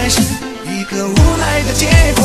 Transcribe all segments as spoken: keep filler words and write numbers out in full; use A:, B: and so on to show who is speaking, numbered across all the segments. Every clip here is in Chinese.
A: 该是一个无奈的结果。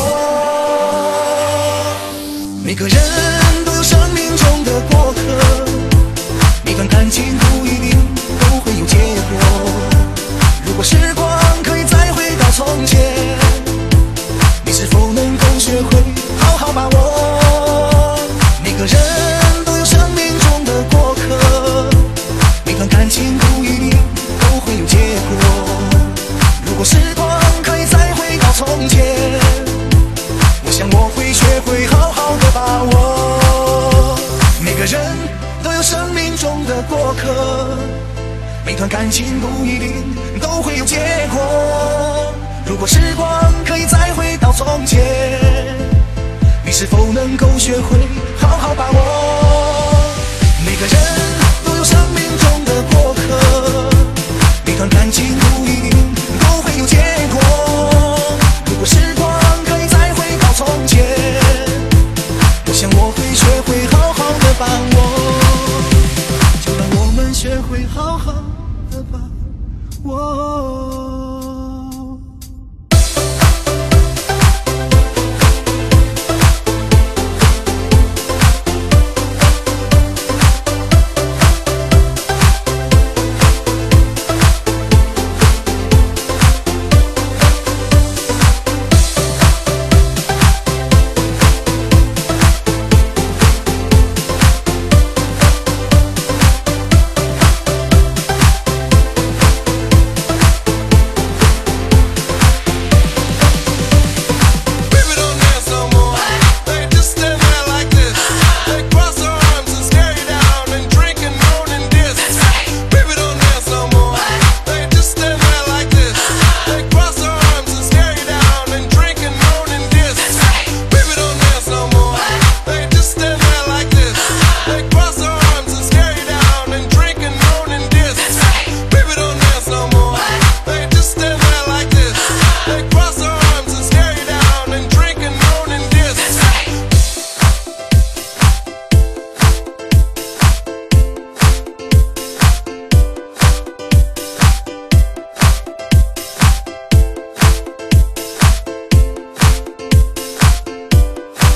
A: 每个人都有生命中的过客，每段感情不一定都会有结果。如果时光可以再回到从前，你是否能够学会好好把握？每个人都有生命中的过客，每段感情不一定都会有结果。如果时光可以再回到从前，我想我会学会好好的把握。每个人都有生命中的过客，每段感情不一定都会有结果。如果时光可以再回到从前，你是否能够学会好好把握？每个人都有生命中的过客，每段感情不一定都会有结果。如果时光可以再回到从前，我想我会学会好好的把握。就让我们学会好好的把握。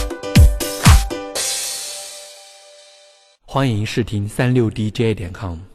B: 欢迎试听三六 D J 点 com。